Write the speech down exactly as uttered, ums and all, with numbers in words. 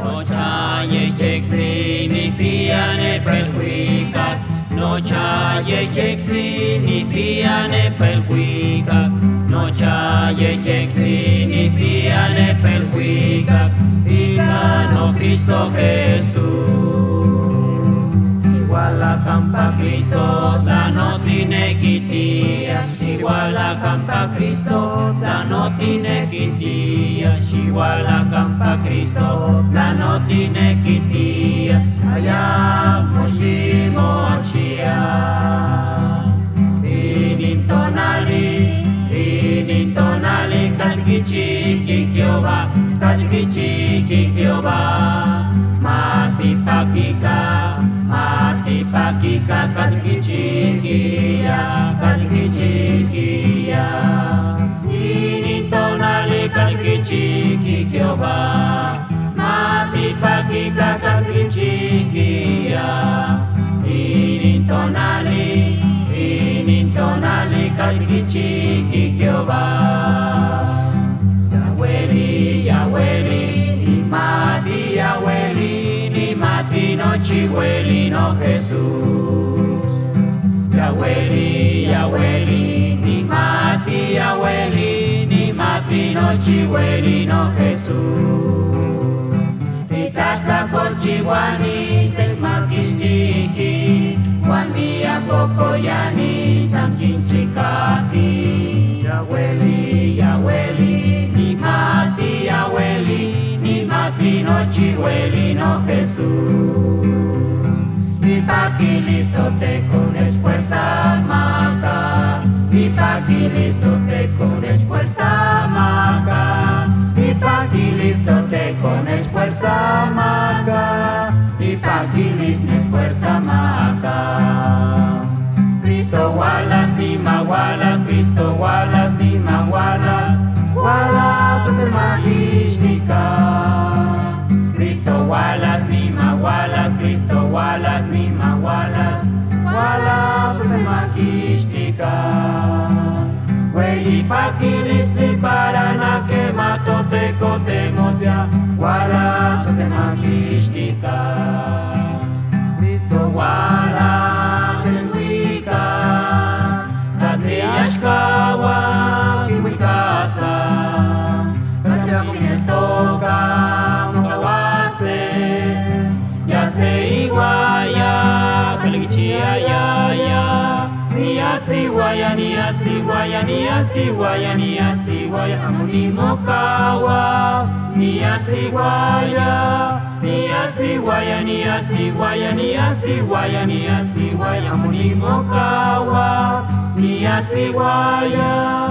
Nocha yechexi ni piane pelhuica, nocha yechexi ni piane pelhuica, nocha yechexi ni piane pelhuica, pica no Cristo Jesús. Igual la campa Cristo, da no tiene quitías, igual la campa Cristo, da no tiene quitías, igual la campa Cristo, da no tiene quitías, allá moshimo chia. Inintonali, inintonali, kalkichiki Jehová, kalkichiki Jehová, mati pakika, mati pakika, kalkichikia, kalkichikia. Inintonali, kalkichiki Jehová, mati pakika, kalkichikia. Inintonali, inintonali, kalkichiki Jehová. Yahweh, Yahweh, ni mati Yahweh, ni mati no chihueli no Jesús. Yahweh, Yahweh, ni mati Yahweh, ni mati no chihueli no Jesús. Titata korchiwani tesmakishtiki, wani apokoyani sankinchikaki. Yahweh, Yahweh, ni mati Yahweh, ni mati no chihueli no Jesús. Y pa' aquí listo te con el fuerza maca, y pa' aquí listo te con el fuerza maca, y pa' aquí listo te con el fuerza maca, y pa' aquí listo fuerza maca. Cristo walas, dima walas, Cristo walas, dima walas, walas tu magística. Cristo walas, dima walas, Cristo walas, dima walas, walas tu magística. Wey paquilis li para na que mato te cotemos ya, walas tu magística. Cristo walas tu wika, Yashkawa kiwikasa, Katya minetoka mukawase, Yase iguaya, Kalikichia ya ya, Niyasi waya, niyasi waya, niyasi waya, niyasi waya, Amuni mokawa, Niyasi waya, niyasi waya, niyasi waya, niyasi waya, niyasi waya, Amuni mokawa, niyasi waya.